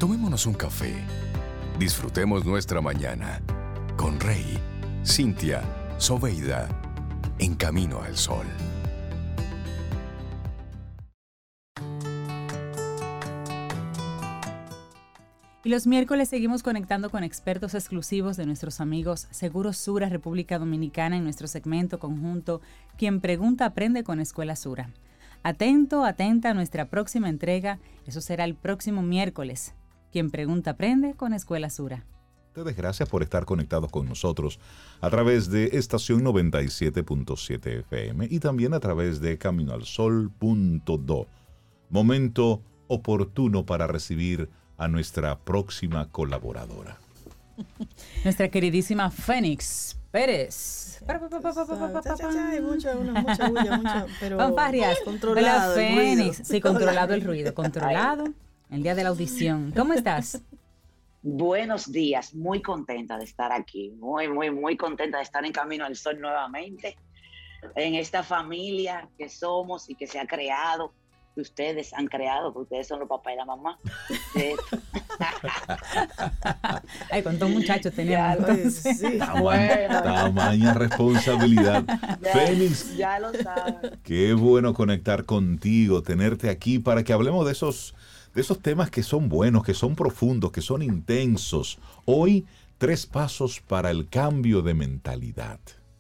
Tomémonos un café. Disfrutemos nuestra mañana con Rey, Cintia, Soveida, en Camino al Sol. Y los miércoles seguimos conectando con expertos exclusivos de nuestros amigos Seguros Sura República Dominicana en nuestro segmento conjunto Quien Pregunta Aprende con Escuela Sura. Atento, atenta a nuestra próxima entrega, eso será el próximo miércoles. Quien Pregunta Aprende con Escuela Sura. Ustedes, gracias por estar conectados con nosotros a través de estación 97.7 FM y también a través de caminoalsol.do. Momento oportuno para recibir a nuestra próxima colaboradora. Nuestra queridísima Fénix Pérez. Hay mucha bulla, pero fanfarrias. controlado. Hola, Fénix. Sí, controlado el ruido, controlado. El día de la audición. ¿Cómo estás? Buenos días, muy contenta de estar aquí, muy contenta de estar en Camino al Sol nuevamente, en esta familia que somos y que se ha creado, que ustedes han creado, que ustedes son los papás y la mamá. Ay, cuántos muchachos teníamos entonces. Sí. Tamaña responsabilidad. Fénix, ya lo saben. qué bueno conectar contigo, tenerte aquí para que hablemos de esos temas que son buenos, que son profundos, que son intensos. Hoy, 3 pasos para el cambio de mentalidad.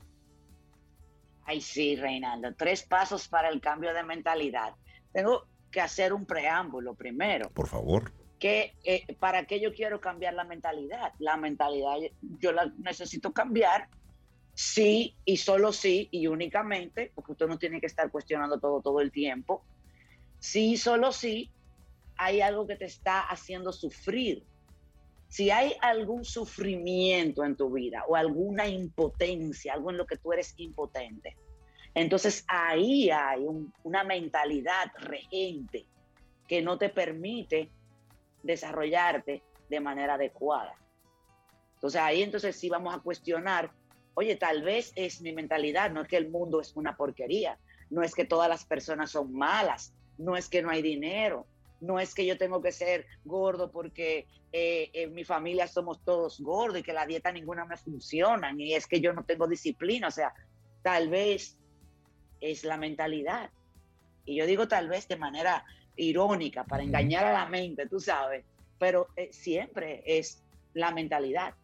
Ay, sí, Reinaldo, 3 pasos para el cambio de mentalidad. Tengo que hacer un preámbulo primero. Por favor. ¿Para qué yo quiero cambiar la mentalidad? La mentalidad yo la necesito cambiar, sí y solo sí y únicamente, porque usted no tiene que estar cuestionando todo el tiempo. Sí y solo sí, hay algo que te está haciendo sufrir. Si hay algún sufrimiento en tu vida o alguna impotencia, algo en lo que tú eres impotente, entonces ahí hay una mentalidad regente que no te permite desarrollarte de manera adecuada. Entonces ahí sí vamos a cuestionar, oye, tal vez es mi mentalidad, no es que el mundo es una porquería, no es que todas las personas son malas, no es que no hay dinero, no es que yo tengo que ser gordo porque en mi familia somos todos gordos y que la dieta ninguna me funciona, y es que yo no tengo disciplina, o sea, tal vez es la mentalidad. Y yo digo tal vez de manera irónica, para engañar a la mente, tú sabes, pero siempre es la mentalidad.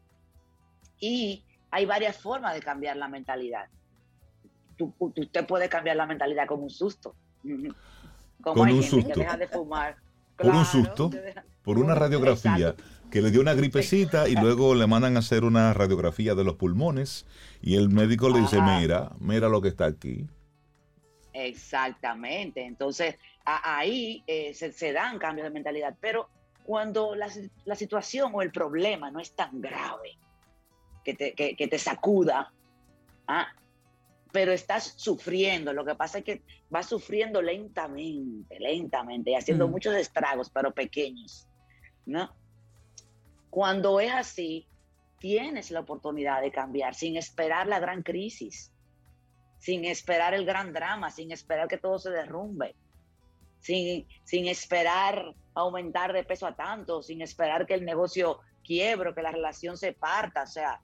Y hay varias formas de cambiar la mentalidad. Usted puede cambiar la mentalidad con un susto. Como con hay un gente susto. que deja de fumar. Por un susto, por una radiografía, que le dio una gripecita y luego le mandan a hacer una radiografía de los pulmones y el médico le dice, mira lo que está aquí. Exactamente, entonces ahí se dan cambios de mentalidad, pero cuando la situación o el problema no es tan grave que te sacuda, pero estás sufriendo, lo que pasa es que vas sufriendo lentamente y haciendo muchos estragos, pero pequeños, ¿no? Cuando es así, tienes la oportunidad de cambiar sin esperar la gran crisis, sin esperar el gran drama, sin esperar que todo se derrumbe, sin esperar aumentar de peso a tanto, sin esperar que el negocio quiebre, que la relación se parta. O sea,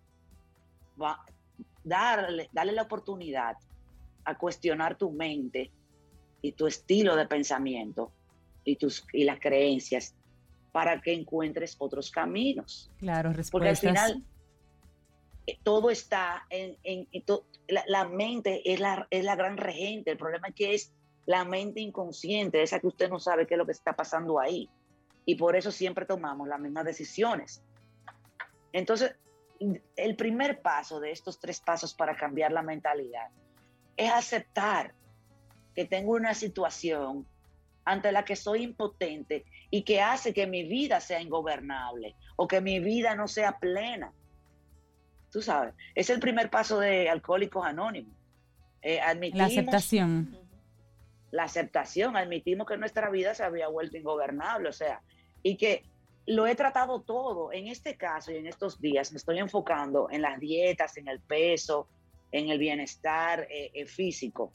darle la oportunidad a cuestionar tu mente y tu estilo de pensamiento y las creencias para que encuentres otros caminos. Claro, respuestas. Porque al final todo está la mente es la gran regente. El problema es que es la mente inconsciente, esa que usted no sabe qué es lo que está pasando ahí. Y por eso siempre tomamos las mismas decisiones. Entonces, el primer paso de estos 3 pasos para cambiar la mentalidad es aceptar que tengo una situación ante la que soy impotente y que hace que mi vida sea ingobernable o que mi vida no sea plena. Tú sabes, es el primer paso de Alcohólicos Anónimos. Admitimos la aceptación. La aceptación, admitimos que nuestra vida se había vuelto ingobernable, o sea, y que lo he tratado todo. En este caso y en estos días me estoy enfocando en las dietas, en el peso, en el bienestar físico.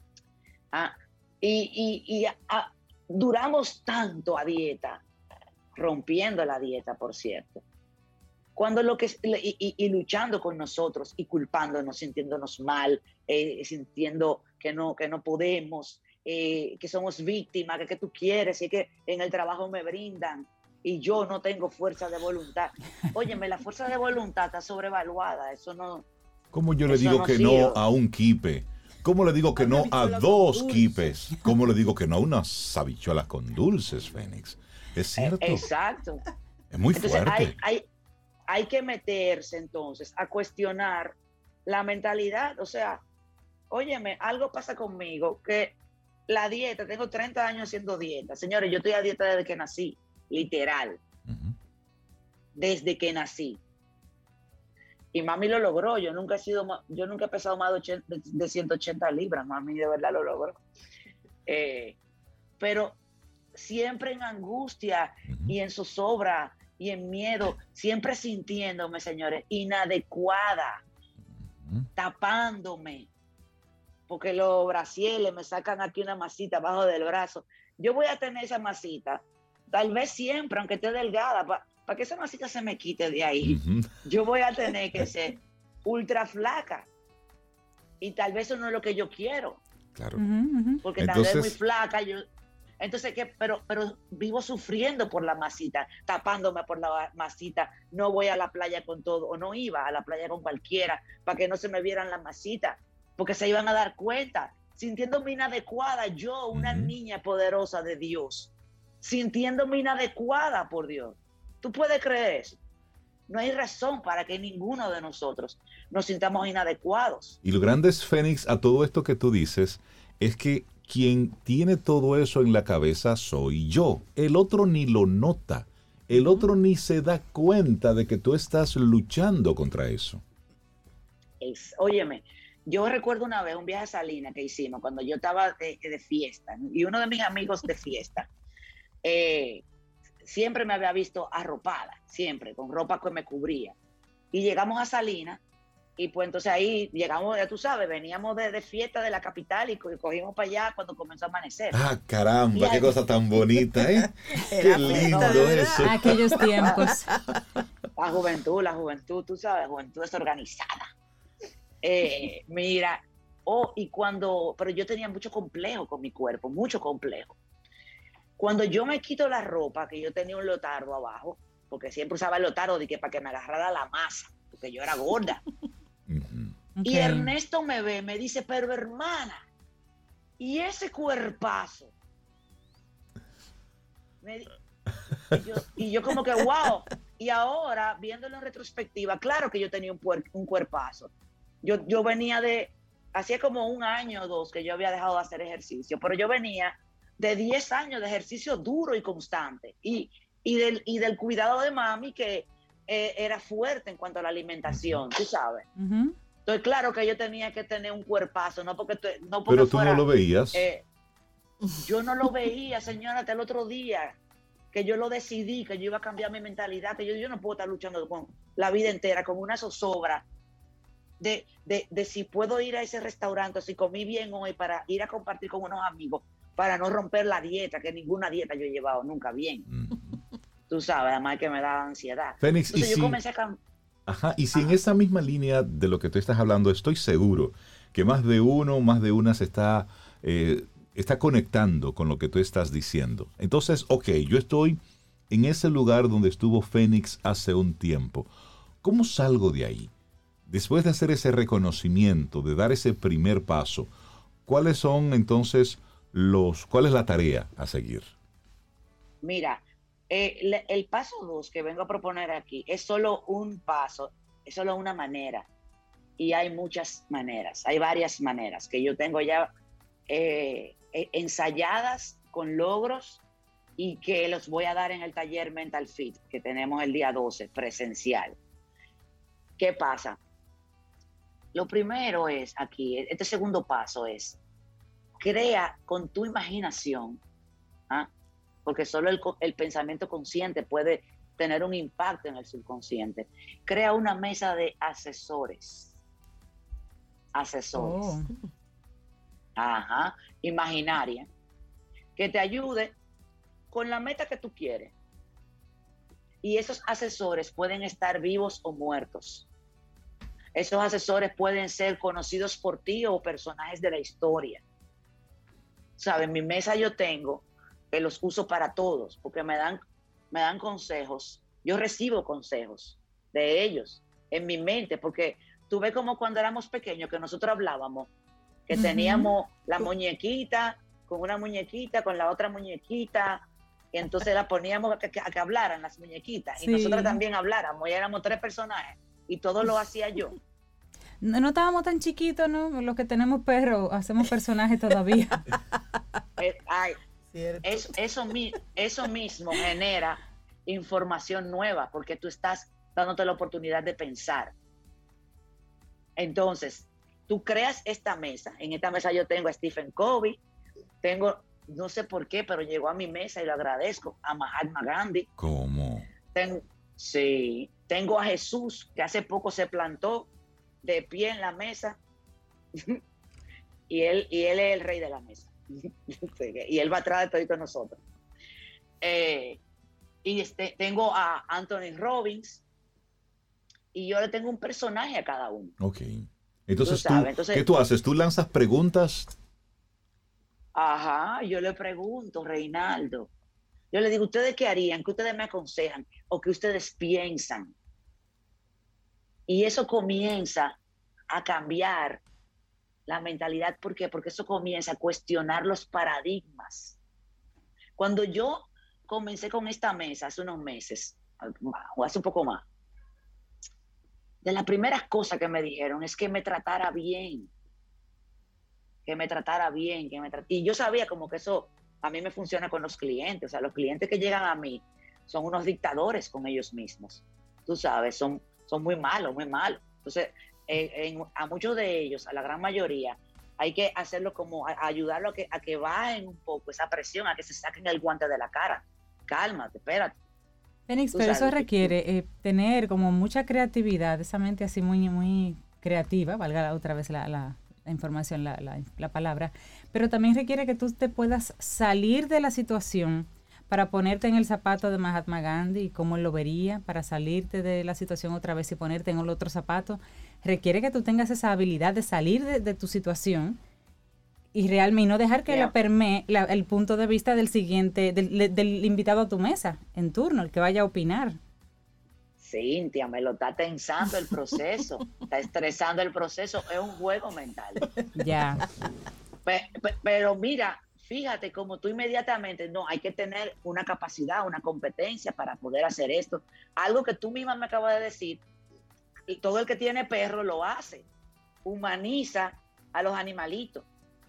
Duramos tanto a dieta, rompiendo la dieta, por cierto. Cuando y luchando con nosotros y culpándonos, sintiéndonos mal, sintiendo que no podemos, que somos víctimas, que tú quieres y que en el trabajo me brindan y yo no tengo fuerza de voluntad. Óyeme, la fuerza de voluntad está sobrevaluada, eso no. ¿Cómo yo le digo que no a un kipe? ¿Cómo le digo que no a 2 quipes? ¿Cómo le digo que no a unas habichuelas con dulces, Fénix? Es cierto. Exacto. Es muy entonces, fuerte. Hay que meterse entonces a cuestionar la mentalidad. O sea, óyeme, algo pasa conmigo, que la dieta, tengo 30 años haciendo dieta. Señores, yo estoy a dieta desde que nací, literal. Desde que nací. Y mami lo logró. Yo nunca he pesado más de 180 libras. Mami de verdad lo logró. Pero siempre en angustia y en zozobra y en miedo, siempre sintiéndome, señores, inadecuada, tapándome, porque los brasieles me sacan aquí una masita abajo del brazo. Yo voy a tener esa masita, tal vez siempre, aunque esté delgada, para que esa masita se me quite de ahí, yo voy a tener que ser ultra flaca. Y tal vez eso no es lo que yo quiero. Claro. Porque tal vez muy flaca, entonces, pero vivo sufriendo por la masita, tapándome por la masita. No voy a la playa con todo, o no iba a la playa con cualquiera, para que no se me vieran la masita, porque se iban a dar cuenta. Sintiéndome inadecuada, yo, una niña poderosa de Dios, sintiéndome inadecuada por Dios. ¿Tú puedes creer eso? No hay razón para que ninguno de nosotros nos sintamos inadecuados. Y lo grande es, Fénix, a todo esto que tú dices, es que quien tiene todo eso en la cabeza soy yo. El otro ni lo nota. El otro ni se da cuenta de que tú estás luchando contra eso. Óyeme, yo recuerdo una vez un viaje a Salinas que hicimos cuando yo estaba de fiesta, y uno de mis amigos de fiesta siempre me había visto arropada, siempre, con ropa que me cubría. Y llegamos a Salinas, y pues entonces ahí llegamos, ya tú sabes, veníamos de fiesta de la capital y cogimos para allá cuando comenzó a amanecer. ¡Ah, caramba! ¡Qué cosa tan bonita, ¿eh? ¡Qué lindo eso! Aquellos tiempos. La juventud, tú sabes, juventud desorganizada. Mira, pero yo tenía mucho complejo con mi cuerpo, mucho complejo. Cuando yo me quito la ropa, que yo tenía un leotardo abajo, porque siempre usaba el leotardo para que me agarrara la masa, porque yo era gorda. Y Ernesto me ve, me dice, pero hermana, ¿y ese cuerpazo? Y yo como que, wow. Y ahora, viéndolo en retrospectiva, claro que yo tenía un cuerpazo. Yo venía hacía como 1 año o 2 que yo había dejado de hacer ejercicio, pero yo venía de 10 años de ejercicio duro y constante. Y del cuidado de mami, que era fuerte en cuanto a la alimentación, tú sabes. Entonces, claro que yo tenía que tener un cuerpazo, no porque pero tú no lo veías. Yo no lo veía, señora, hasta el otro día que yo lo decidí, que yo iba a cambiar mi mentalidad, que yo no puedo estar luchando con la vida entera con una zozobra de si puedo ir a ese restaurante, si comí bien hoy para ir a compartir con unos amigos, para no romper la dieta, que ninguna dieta yo he llevado nunca bien. Tú sabes, además que me da ansiedad. Fénix, entonces yo comencé y si en esa misma línea de lo que tú estás hablando, estoy seguro que más de una se está conectando con lo que tú estás diciendo. Entonces, yo estoy en ese lugar donde estuvo Fénix hace un tiempo. ¿Cómo salgo de ahí? Después de hacer ese reconocimiento, de dar ese primer paso, ¿cuáles son entonces cuál es la tarea a seguir? Mira, el paso 2 que vengo a proponer aquí es solo un paso, es solo una manera. Y hay muchas maneras, hay varias maneras que yo tengo ya ensayadas con logros y que los voy a dar en el taller Mental Fit que tenemos el día 12 presencial. ¿Qué pasa? Lo primero es aquí, este segundo paso es, crea con tu imaginación, porque solo el pensamiento consciente puede tener un impacto en el subconsciente. Crea una mesa de asesores. Imaginaria, que te ayude con la meta que tú quieres. Y esos asesores pueden estar vivos o muertos. Esos asesores pueden ser conocidos por ti o personajes de la historia. ¿Sabes? En mi mesa yo tengo, que los uso para todos, porque me dan consejos. Yo recibo consejos de ellos en mi mente, porque tú ves como cuando éramos pequeños, que nosotros hablábamos, que teníamos la muñequita, con una muñequita, con la otra muñequita, y entonces la poníamos a que hablaran las muñequitas, y nosotros también habláramos, y éramos 3 personajes, y todo lo hacía yo. No estábamos tan chiquitos, ¿no? Los que tenemos perros, hacemos personajes todavía. Eso mismo genera información nueva, porque tú estás dándote la oportunidad de pensar. Entonces, tú creas esta mesa. En esta mesa yo tengo a Stephen Covey, tengo, no sé por qué, pero llegó a mi mesa y lo agradezco, a Mahatma Gandhi. ¿Cómo? Tengo a Jesús, que hace poco se plantó de pie en la mesa y él es el rey de la mesa. Y él va atrás de todos nosotros. Tengo a Anthony Robbins y yo le tengo un personaje a cada uno. Ok. Entonces, ¿qué tú haces? ¿Tú lanzas preguntas? Ajá, yo le pregunto, Reinaldo. Yo le digo, ¿ustedes qué harían? ¿Qué ustedes me aconsejan? ¿O qué ustedes piensan? Y eso comienza a cambiar la mentalidad. ¿Por qué? Porque eso comienza a cuestionar los paradigmas. Cuando yo comencé con esta mesa hace unos meses, o hace un poco más, de las primeras cosas que me dijeron es que me tratara bien. Y yo sabía como que eso a mí me funciona con los clientes. O sea, los clientes que llegan a mí son unos dictadores con ellos mismos. Tú sabes, son muy malos, muy malos. Entonces, a muchos de ellos, a la gran mayoría, hay que hacerlo como ayudarlo a que bajen un poco esa presión, a que se saquen el guante de la cara. Cálmate, espérate. Fénix, pero eso requiere tener como mucha creatividad, esa mente así muy, muy creativa, valga otra vez la información, la palabra, pero también requiere que tú te puedas salir de la situación para ponerte en el zapato de Mahatma Gandhi y cómo él lo vería, para salirte de la situación otra vez y ponerte en el otro zapato. Requiere que tú tengas esa habilidad de salir de tu situación y realmente no dejar que la permee el punto de vista del siguiente, del invitado a tu mesa en turno, el que vaya a opinar. Cintia, me lo está tensando el proceso, está estresando el proceso, es un juego mental. Ya. Pero mira, fíjate como tú inmediatamente, no, hay que tener una capacidad, una competencia para poder hacer esto. Algo que tú misma me acabas de decir, y todo el que tiene perro lo hace, humaniza a los animalitos.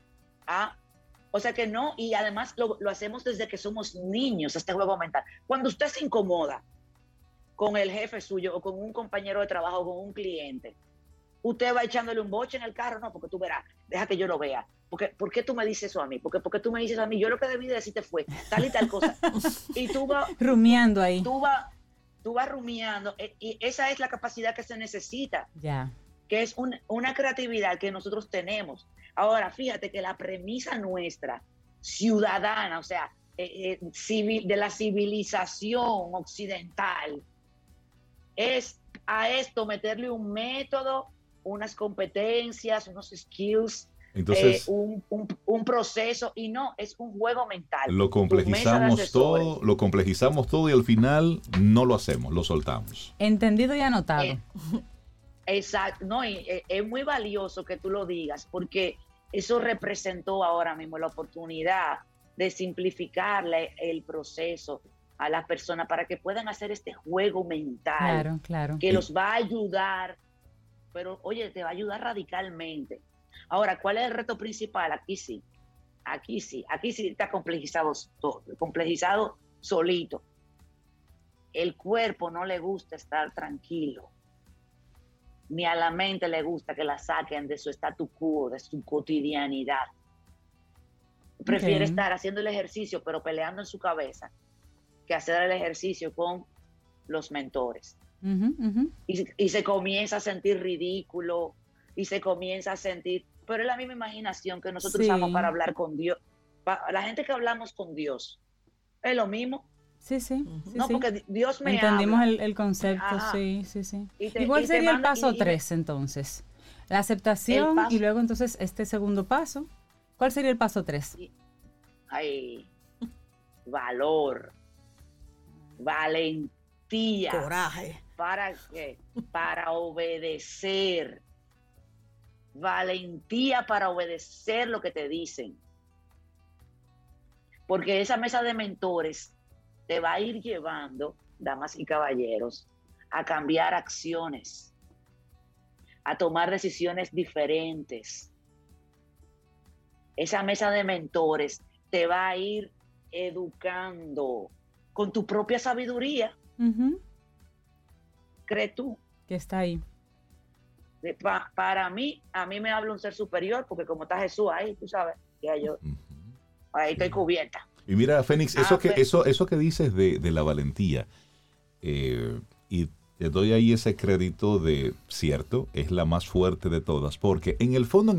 O sea que no, y además lo hacemos desde que somos niños, este juego mental. Cuando usted se incomoda con el jefe suyo o con un compañero de trabajo o con un cliente, usted va echándole un boche en el carro, no, porque tú verás, deja que yo lo vea. ¿Por qué tú me dices eso a mí? Porque tú me dices a mí, yo lo que debí de decirte fue tal y tal cosa. Y tú vas rumiando ahí. Tú vas rumiando, y esa es la capacidad que se necesita. Ya. Que es una creatividad que nosotros tenemos. Ahora, fíjate que la premisa nuestra, ciudadana, o sea, de la civilización occidental, es a esto meterle un método, unas competencias, unos skills, entonces, un proceso, y no, es un juego mental. Lo complejizamos todo y al final no lo hacemos, lo soltamos. Entendido y anotado. Exacto, no, y es muy valioso que tú lo digas, porque eso representó ahora mismo la oportunidad de simplificarle el proceso a las personas para que puedan hacer este juego mental. Claro. Que los va a ayudar, pero oye, te va a ayudar radicalmente. Ahora, ¿cuál es el reto principal? Aquí sí está complejizado solito. El cuerpo no le gusta estar tranquilo, ni a la mente le gusta que la saquen de su statu quo, de su cotidianidad. Prefiere estar haciendo el ejercicio, pero peleando en su cabeza, que hacer el ejercicio con los mentores. Y se comienza a sentir ridículo, y se comienza a sentir, pero es la misma imaginación que nosotros usamos para hablar con Dios. La gente que hablamos con Dios, es lo mismo. Sí, sí. No, sí. porque Dios me entendimos habla. el concepto, Ajá. sí. Y ¿Y cuál te sería el manda- paso 3 entonces? La aceptación paso- y luego entonces este segundo paso. ¿Cuál sería el paso 3? Ay, valor, valentía. Coraje. ¿Para qué? Para obedecer. Valentía para obedecer lo que te dicen. Porque esa mesa de mentores te va a ir llevando, damas y caballeros, a cambiar acciones, a tomar decisiones diferentes. Esa mesa de mentores te va a ir educando con tu propia sabiduría. ¿Crees tú? Que está ahí. Para mí, a mí me habla un ser superior, porque como está Jesús ahí, tú sabes, ya yo ahí estoy cubierta. Y mira, Fénix, pues, eso que dices de la valentía, y te doy ahí ese crédito de cierto, es la más fuerte de todas, porque en el fondo,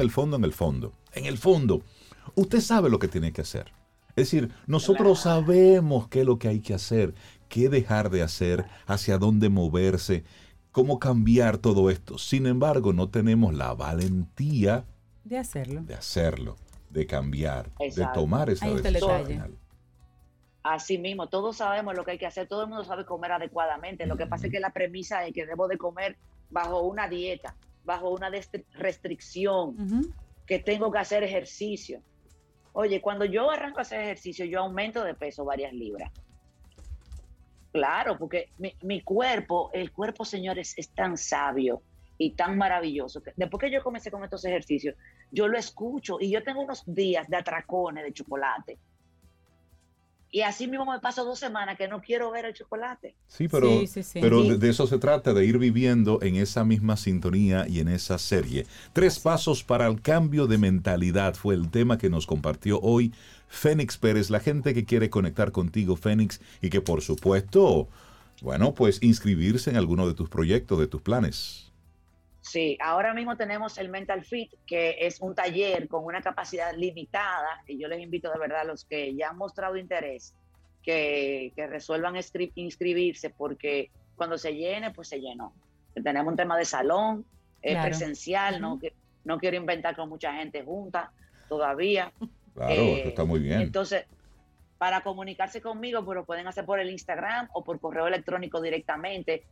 usted sabe lo que tiene que hacer. Es decir, nosotros sabemos qué es lo que hay que hacer, qué dejar de hacer, hacia dónde moverse, cómo cambiar todo esto. Sin embargo, no tenemos la valentía de hacerlo, de cambiar, Exacto. de tomar esa Ahí está el decisión detalle. final. Así mismo, todos sabemos lo que hay que hacer, todo el mundo sabe comer adecuadamente. Lo que pasa es que la premisa es que debo de comer bajo una dieta, bajo una restricción, que tengo que hacer ejercicio. Oye, cuando yo arranco a hacer ejercicio, yo aumento de peso varias libras. Claro, porque mi cuerpo, el cuerpo, señores, es tan sabio y tan maravilloso que después que yo comencé con estos ejercicios, yo lo escucho y yo tengo unos días de atracones de chocolate. Y así mismo me paso 2 semanas que no quiero ver el chocolate. Sí, pero, Sí. pero de eso se trata, de ir viviendo en esa misma sintonía y en esa serie. 3 pasos para el cambio de mentalidad fue el tema que nos compartió hoy Fénix Pérez, la gente que quiere conectar contigo, Fénix, y que por supuesto, bueno, pues inscribirse en alguno de tus proyectos, de tus planes. Sí, ahora mismo tenemos el Mental Fit, que es un taller con una capacidad limitada, y yo les invito de verdad a los que ya han mostrado interés que resuelvan inscribirse, porque cuando se llene, pues se llenó. Tenemos un tema de salón, Claro. presencial, no quiero inventar con mucha gente junta todavía. Claro, eso está muy bien. Entonces, para comunicarse conmigo, pues lo pueden hacer por el Instagram o por correo electrónico directamente,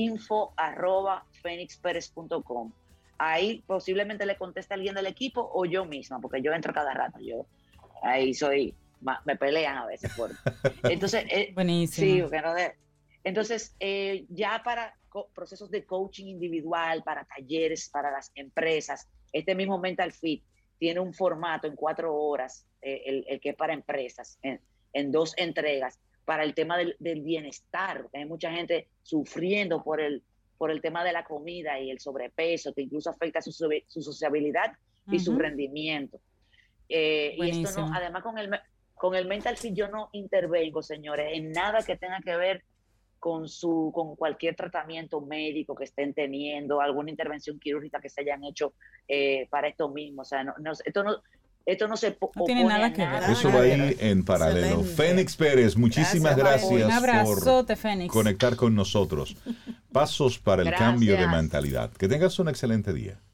info@fenixperez.com. Ahí posiblemente le conteste alguien del equipo o yo misma, porque yo entro cada rato. Yo ahí me pelean a veces por. Entonces, Buenísimo. sí, pero entonces ya para procesos de coaching individual, para talleres, para las empresas, este mismo Mental Fit tiene un formato en 4 horas, el que es para empresas, en 2 entregas, para el tema del bienestar. Hay mucha gente sufriendo por el tema de la comida y el sobrepeso, que incluso afecta su sociabilidad y su rendimiento. Y esto no, además con el Mental Fit yo no intervengo, señores, en nada que tenga que ver con cualquier tratamiento médico que estén teniendo, alguna intervención quirúrgica que se hayan hecho para esto mismo. O sea, esto no se tiene nada que ver. Eso va ahí en paralelo. Excelente. Fénix Pérez, muchísimas gracias Un abrazote, por Fénix. conectar con nosotros. Pasos para el Gracias. cambio de mentalidad. Que tengas un excelente día.